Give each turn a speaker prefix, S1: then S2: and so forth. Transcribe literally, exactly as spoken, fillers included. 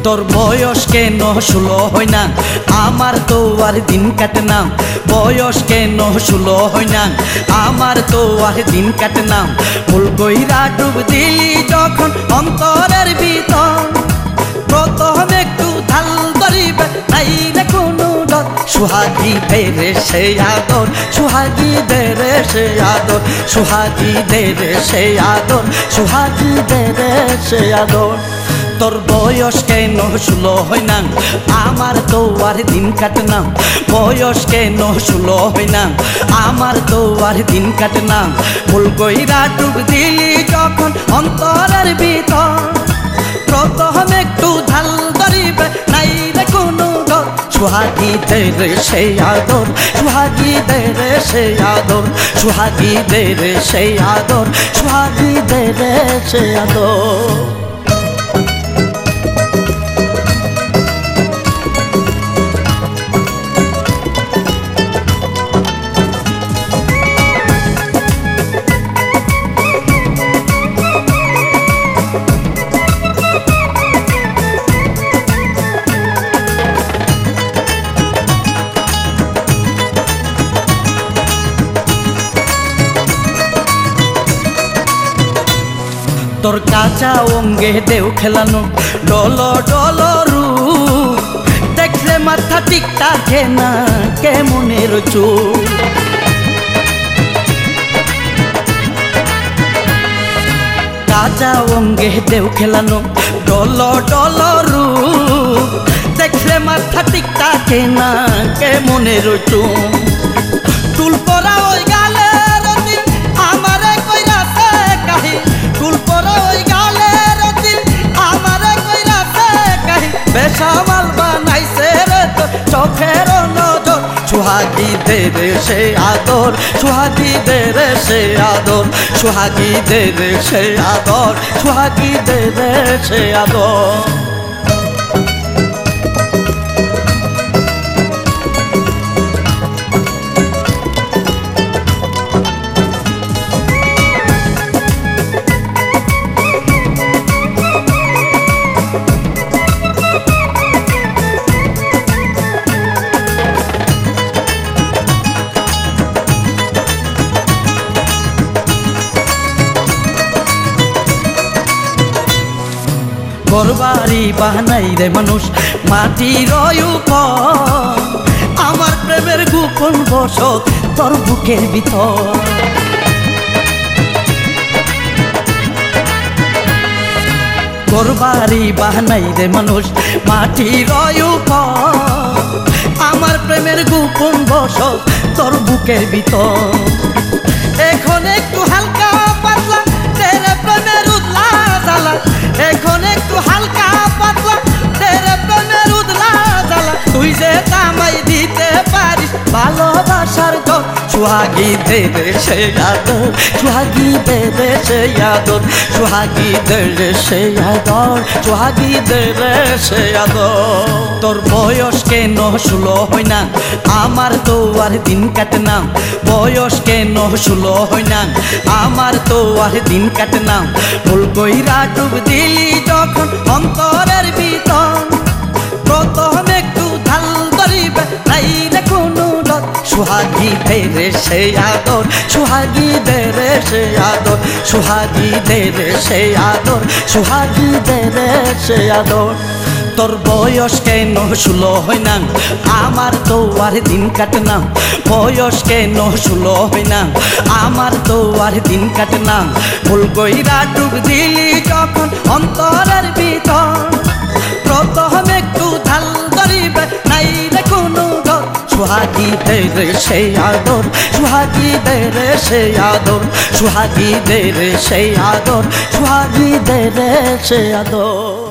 S1: তোর বয়স কেন ষোলো হয় না, আমার তো আর দিন কাটে না। বয়স কেন ষোলো হয় না, আমার তো আর দিন কাটে না। ফুল কইরা ডুব দিলি যখন অন্তরের ভিতর, প্রথম একটু ঢাল ধরিবে নাই রে কোনো ডর। সুহাগী দেরে সে আদর, সুহাগী দেরে সে আদর, সুহাগী দেরে সে আদর, সুহাগী দেরে সে আদর। তোর বয়স কেন ষোলো হয় না, আমার তো আর দিন কাটে না। বয়স কেন ষোলো হয় না, আমার তো আর দিন কাটে না। ফুল কইরা ডুব দিলি যখন অন্তরের ভিতর, প্রথম একটু ঢাল ধরিবে নাই রে কোনো ডর। সুহাগী দেরে সে আদর, সুহাগী দেরে সে আদর, সুহাগী দেরে সে আদর, সুহাগী দেরে সে আদর। তোর কাঁচা অঙ্গে দেও খেলানো ডল ডল রূপ, দেখলে মাথা ঠিক থাকে না কেমনের চোখ। কাঁচা অঙ্গে দেও খেলানো ডল ডল রূপ, দেখলে মাথা ঠিক থাকে না কেমনের চোখ। চুল পরা ওই গালের দিন আমারে কইরাছে কাহি, চুল পরা ওই গালের দিন আমারে কইরাছে কাহি। বেশামাল বানাইছে রে তোর চোখের নজর। সুহাগী দেরে সে আদর, সুহাগী দেরে সে আদর, সুহাগী দেরে সে আদর, সুহাগী দেরে সে আদর। ঘরবাড়ি বানাই রে মানুষ মাটির উপর, আমার প্রেমের গোপন বসত তোর বুকের ভিতর। ঘরবাড়ি বানাই রে মানুষ মাটির উপর, আমার প্রেমের গোপন বসত তোর বুকের ভিতর। এখন একটু হালকা পাতলা তেরে প্রেমের উদলা জ্বালা, এখন একটু হালকা পাতলা তেরে প্রেমের উদলা জ্বালা। তুই যে কামাই দিতে পারিস ভালোবাসার জোর। সুহাগী দেরে সে আদর, সুহাগী দেরে সে আদর, সুহাগী দেরে সে আদর, সুহাগী দেরে সে আদর। তোর বয়স কেন ষোলো হয় না, আমার তো আর দিন কাটে না। বয়স কেন ষোলো হয় না, আমার তো আর দিন কাটে না। ফুল কইরা ডুব দিলি যখন অন্তরের ভিতর, প্রথম একটু ঢাল ধরিবে নাই রে কোনো ডর। সুহাগী দেরে সে আদর, সুহাগী দেরে সে আদর, সুহাগী দেরে সে আদর, সুহাগী দেরে সে আদর। তোর বয়স কেন ষোলো হয় না, আমার তো আর দিন কাটে না। বয়স কেন ষোলো হয় না, আমার তো আর দিন কাটে না। ফুল কইরা ডুব দিলি যখন অন্তরের ভিতর, প্রথম একটু ঢাল ধরিবে নাই রে কোনো ডর। সুহাগী দেরে সে আদর, সুহাগী দেরে সে আদর, সুহাগী দেরে সে আদর, সুহাগী দেরে সে আদর।